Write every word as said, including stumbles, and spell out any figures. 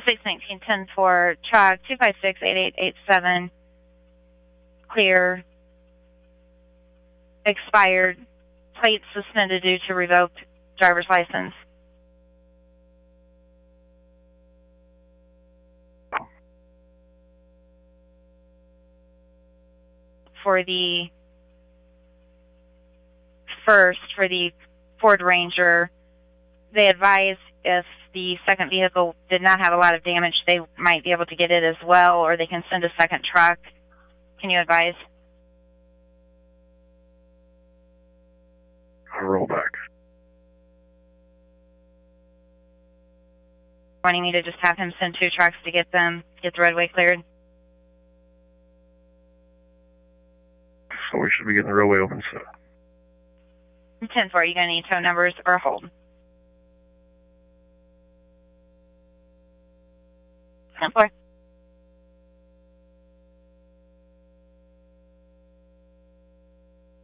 six nineteen ten four, truck two five six eight eight eight seven, clear, expired, plate suspended due to revoked driver's license. For the first, for the Ford Ranger, they advise if the second vehicle did not have a lot of damage, they might be able to get it as well, or they can send a second truck. Can you advise? Roll back. Wanting me to just have him send two trucks to get them, get the roadway cleared? So we should be getting the roadway open soon. ten four, are you going to need tow numbers or hold? ten four.